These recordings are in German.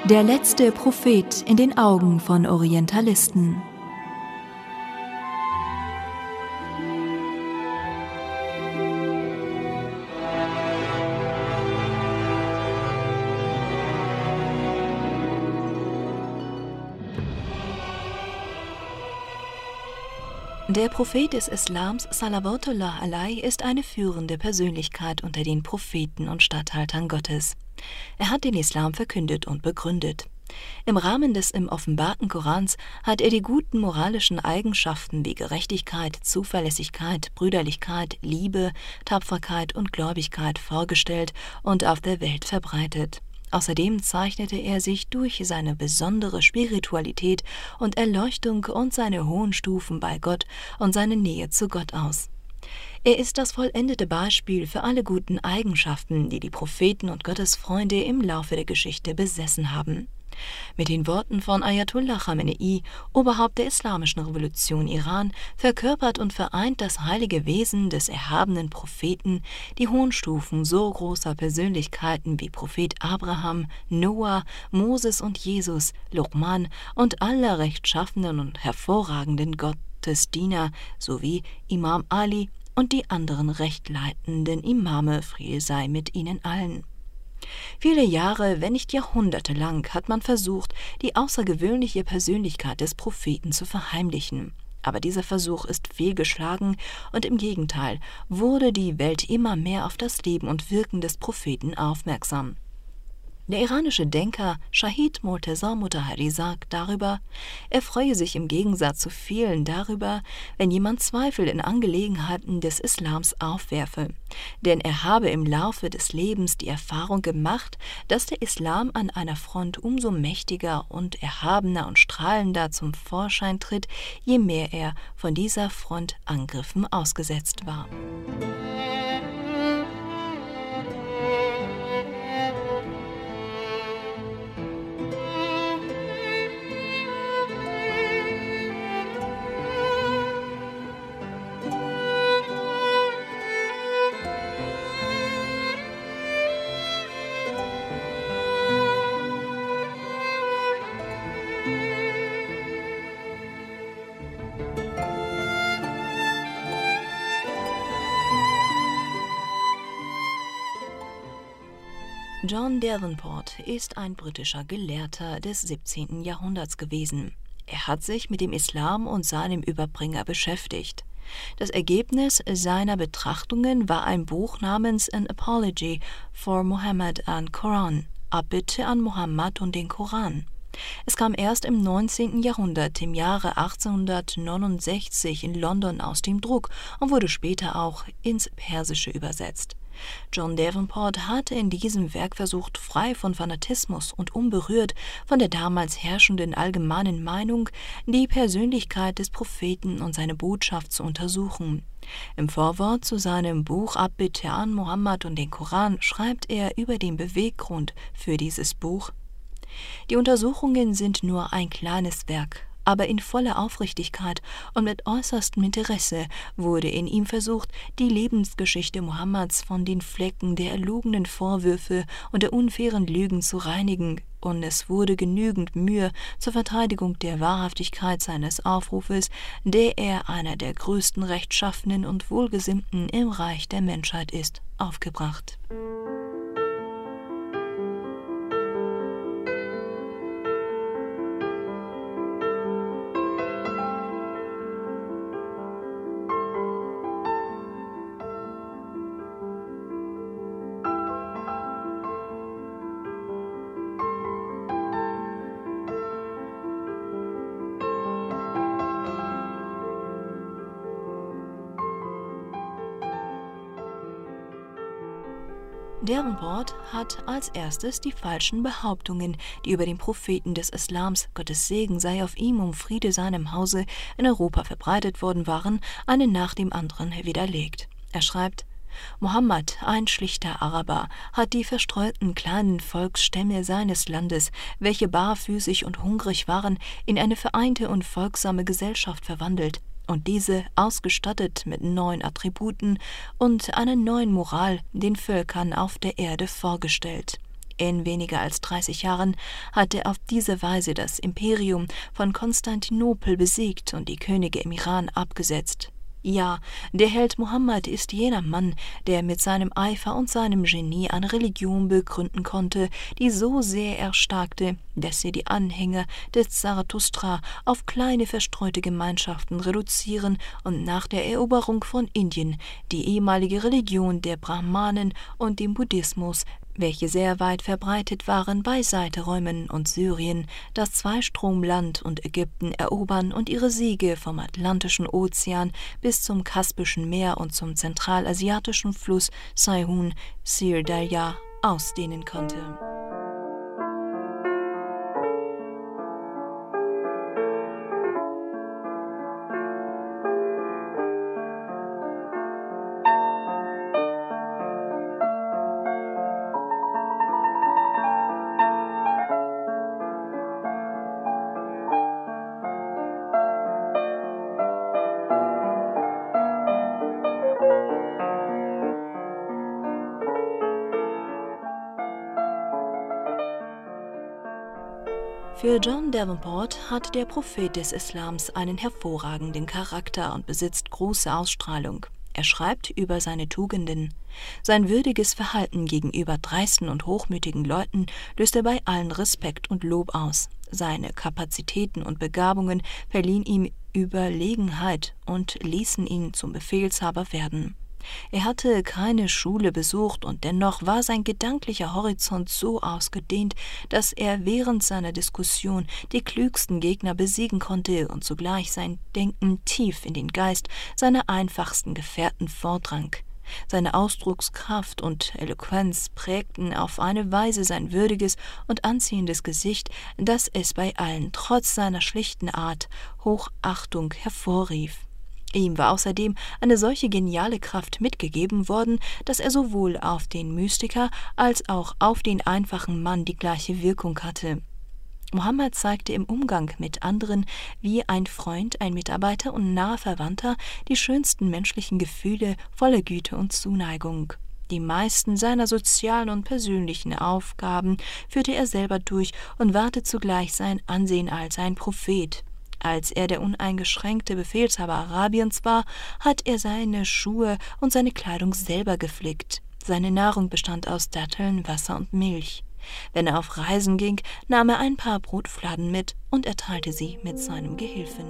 Der letzte Prophet in den Augen von Orientalisten. Der Prophet des Islams, Salawatullah alaihi, ist eine führende Persönlichkeit unter den Propheten und Statthaltern Gottes. Er hat den Islam verkündet und begründet. Im Rahmen des im offenbarten Korans hat er die guten moralischen Eigenschaften wie Gerechtigkeit, Zuverlässigkeit, Brüderlichkeit, Liebe, Tapferkeit und Gläubigkeit vorgestellt und auf der Welt verbreitet. Außerdem zeichnete er sich durch seine besondere Spiritualität und Erleuchtung und seine hohen Stufen bei Gott und seine Nähe zu Gott aus. Er ist das vollendete Beispiel für alle guten Eigenschaften, die die Propheten und Gottesfreunde im Laufe der Geschichte besessen haben. Mit den Worten von Ayatollah Khamenei, Oberhaupt der Islamischen Revolution Iran, verkörpert und vereint das heilige Wesen des erhabenen Propheten die hohen Stufen so großer Persönlichkeiten wie Prophet Abraham, Noah, Moses und Jesus, Luqman und aller rechtschaffenen und hervorragenden Gottesdiener sowie Imam Ali und die anderen rechtleitenden Imame, Friede sei mit ihnen allen. Viele Jahre, wenn nicht Jahrhunderte lang, hat man versucht, die außergewöhnliche Persönlichkeit des Propheten zu verheimlichen. Aber dieser Versuch ist fehlgeschlagen und im Gegenteil wurde die Welt immer mehr auf das Leben und Wirken des Propheten aufmerksam. Der iranische Denker Shahid Morteza Motahari sagt darüber, er freue sich im Gegensatz zu vielen darüber, wenn jemand Zweifel in Angelegenheiten des Islams aufwerfe. Denn er habe im Laufe des Lebens die Erfahrung gemacht, dass der Islam an einer Front umso mächtiger und erhabener und strahlender zum Vorschein tritt, je mehr er von dieser Front Angriffen ausgesetzt war. John Davenport ist ein britischer Gelehrter des 17. Jahrhunderts gewesen. Er hat sich mit dem Islam und seinem Überbringer beschäftigt. Das Ergebnis seiner Betrachtungen war ein Buch namens An Apology for Muhammad and Quran, Abbitte an Mohammed und den Koran. Es kam erst im 19. Jahrhundert, im Jahre 1869 in London aus dem Druck und wurde später auch ins Persische übersetzt. John Davenport hatte in diesem Werk versucht, frei von Fanatismus und unberührt von der damals herrschenden allgemeinen Meinung, die Persönlichkeit des Propheten und seine Botschaft zu untersuchen. Im Vorwort zu seinem Buch Abbitte an Mohammed und den Koran schreibt er über den Beweggrund für dieses Buch: Die Untersuchungen sind nur ein kleines Werk, aber in voller Aufrichtigkeit und mit äußerstem Interesse wurde in ihm versucht, die Lebensgeschichte Mohammeds von den Flecken der erlogenen Vorwürfe und der unfairen Lügen zu reinigen, und es wurde genügend Mühe zur Verteidigung der Wahrhaftigkeit seines Aufrufes, der er einer der größten Rechtschaffenen und Wohlgesinnten im Reich der Menschheit ist, aufgebracht. Davenport hat als erstes die falschen Behauptungen, die über den Propheten des Islams, Gottes Segen sei auf ihm und Friede seinem Hause, in Europa verbreitet worden waren, einen nach dem anderen widerlegt. Er schreibt: Mohammed, ein schlichter Araber, hat die verstreuten kleinen Volksstämme seines Landes, welche barfüßig und hungrig waren, in eine vereinte und folgsame Gesellschaft verwandelt und diese ausgestattet mit neuen Attributen und einer neuen Moral den Völkern auf der Erde vorgestellt. In weniger als 30 Jahren hat er auf diese Weise das Imperium von Konstantinopel besiegt und die Könige im Iran abgesetzt. Ja, der Held Mohammed ist jener Mann, der mit seinem Eifer und seinem Genie eine Religion begründen konnte, die so sehr erstarkte, dass sie die Anhänger des Zarathustra auf kleine verstreute Gemeinschaften reduzieren und nach der Eroberung von Indien die ehemalige Religion der Brahmanen und dem Buddhismus, welche sehr weit verbreitet waren, beiseite räumen und Syrien, das Zweistromland und Ägypten erobern und ihre Siege vom Atlantischen Ozean bis zum Kaspischen Meer und zum zentralasiatischen Fluss Saihun Sir Darya ausdehnen konnte. Für John Davenport hat der Prophet des Islams einen hervorragenden Charakter und besitzt große Ausstrahlung. Er schreibt über seine Tugenden. Sein würdiges Verhalten gegenüber dreisten und hochmütigen Leuten löste bei allen Respekt und Lob aus. Seine Kapazitäten und Begabungen verliehen ihm Überlegenheit und ließen ihn zum Befehlshaber werden. Er hatte keine Schule besucht und dennoch war sein gedanklicher Horizont so ausgedehnt, dass er während seiner Diskussion die klügsten Gegner besiegen konnte und zugleich sein Denken tief in den Geist seiner einfachsten Gefährten vordrang. Seine Ausdruckskraft und Eloquenz prägten auf eine Weise sein würdiges und anziehendes Gesicht, dass es bei allen trotz seiner schlichten Art Hochachtung hervorrief. Ihm war außerdem eine solche geniale Kraft mitgegeben worden, dass er sowohl auf den Mystiker als auch auf den einfachen Mann die gleiche Wirkung hatte. Mohammed zeigte im Umgang mit anderen wie ein Freund, ein Mitarbeiter und naher Verwandter die schönsten menschlichen Gefühle voller Güte und Zuneigung. Die meisten seiner sozialen und persönlichen Aufgaben führte er selber durch und wahrte zugleich sein Ansehen als ein Prophet. Als er der uneingeschränkte Befehlshaber Arabiens war, hat er seine Schuhe und seine Kleidung selber geflickt. Seine Nahrung bestand aus Datteln, Wasser und Milch. Wenn er auf Reisen ging, nahm er ein paar Brotfladen mit und er teilte sie mit seinem Gehilfen.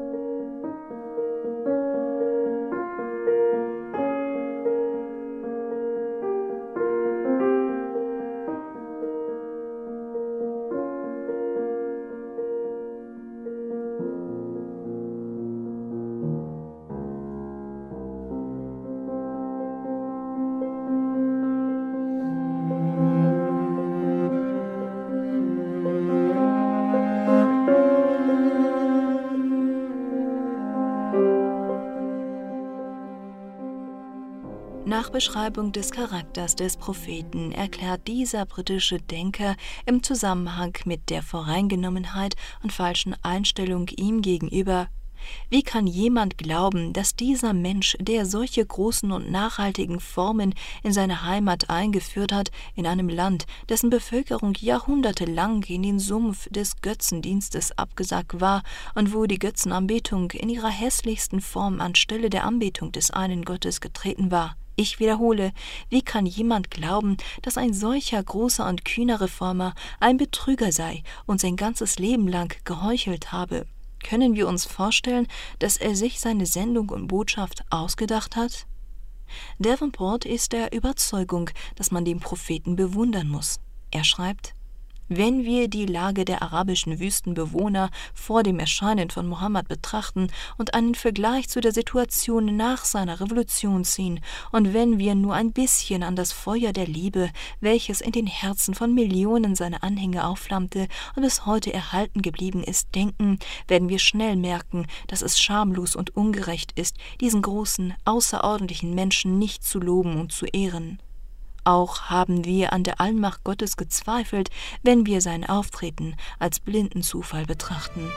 Nach Beschreibung des Charakters des Propheten erklärt dieser britische Denker im Zusammenhang mit der Voreingenommenheit und falschen Einstellung ihm gegenüber: Wie kann jemand glauben, dass dieser Mensch, der solche großen und nachhaltigen Formen in seine Heimat eingeführt hat, in einem Land, dessen Bevölkerung jahrhundertelang in den Sumpf des Götzendienstes abgesackt war und wo die Götzenanbetung in ihrer hässlichsten Form anstelle der Anbetung des einen Gottes getreten war? Ich wiederhole, wie kann jemand glauben, dass ein solcher großer und kühner Reformer ein Betrüger sei und sein ganzes Leben lang geheuchelt habe? Können wir uns vorstellen, dass er sich seine Sendung und Botschaft ausgedacht hat? Davenport ist der Überzeugung, dass man den Propheten bewundern muss. Er schreibt: Wenn wir die Lage der arabischen Wüstenbewohner vor dem Erscheinen von Mohammed betrachten und einen Vergleich zu der Situation nach seiner Revolution ziehen, und wenn wir nur ein bisschen an das Feuer der Liebe, welches in den Herzen von Millionen seiner Anhänger aufflammte und bis heute erhalten geblieben ist, denken, werden wir schnell merken, dass es schamlos und ungerecht ist, diesen großen, außerordentlichen Menschen nicht zu loben und zu ehren. Auch haben wir an der Allmacht Gottes gezweifelt, wenn wir sein Auftreten als blinden Zufall betrachten.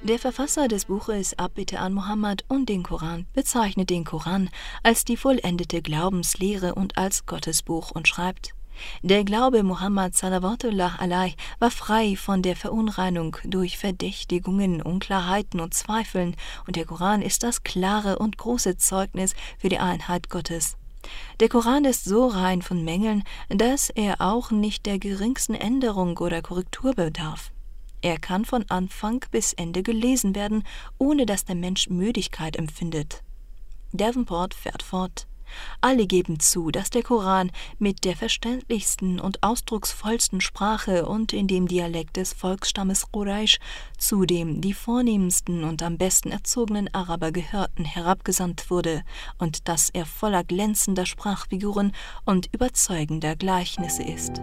Der Verfasser des Buches Abbitte an Mohammed und den Koran bezeichnet den Koran als die vollendete Glaubenslehre und als Gottesbuch und schreibt: Der Glaube Muhammad salawatullah alaih war frei von der Verunreinigung durch Verdächtigungen, Unklarheiten und Zweifeln, und der Koran ist das klare und große Zeugnis für die Einheit Gottes. Der Koran ist so rein von Mängeln, dass er auch nicht der geringsten Änderung oder Korrektur bedarf. Er kann von Anfang bis Ende gelesen werden, ohne dass der Mensch Müdigkeit empfindet. Davenport fährt fort: Alle geben zu, dass der Koran mit der verständlichsten und ausdrucksvollsten Sprache und in dem Dialekt des Volksstammes Quraysh, zu dem die vornehmsten und am besten erzogenen Araber gehörten, herabgesandt wurde, und dass er voller glänzender Sprachfiguren und überzeugender Gleichnisse ist.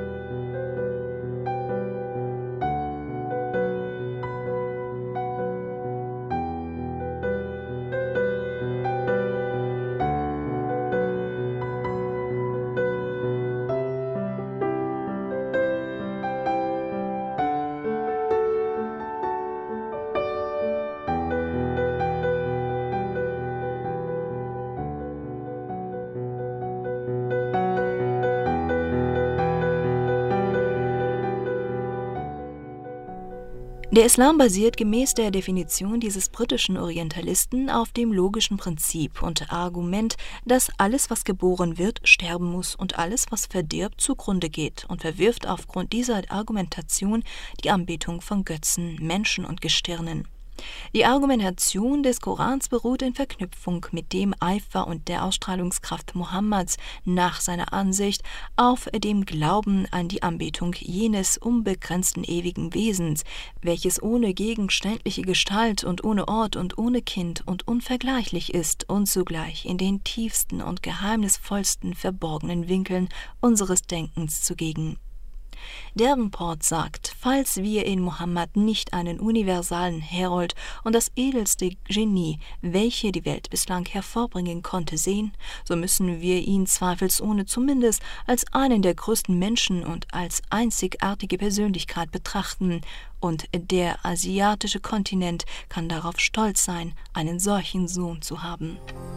Der Islam basiert gemäß der Definition dieses britischen Orientalisten auf dem logischen Prinzip und Argument, dass alles, was geboren wird, sterben muss und alles, was verdirbt, zugrunde geht, und verwirft aufgrund dieser Argumentation die Anbetung von Götzen, Menschen und Gestirnen. Die Argumentation des Korans beruht in Verknüpfung mit dem Eifer und der Ausstrahlungskraft Mohammeds nach seiner Ansicht auf dem Glauben an die Anbetung jenes unbegrenzten ewigen Wesens, welches ohne gegenständliche Gestalt und ohne Ort und ohne Kind und unvergleichlich ist und zugleich in den tiefsten und geheimnisvollsten verborgenen Winkeln unseres Denkens zugegen. Davenport sagt, falls wir in Mohammed nicht einen universalen Herold und das edelste Genie, welche die Welt bislang hervorbringen konnte, sehen, so müssen wir ihn zweifelsohne zumindest als einen der größten Menschen und als einzigartige Persönlichkeit betrachten, und der asiatische Kontinent kann darauf stolz sein, einen solchen Sohn zu haben.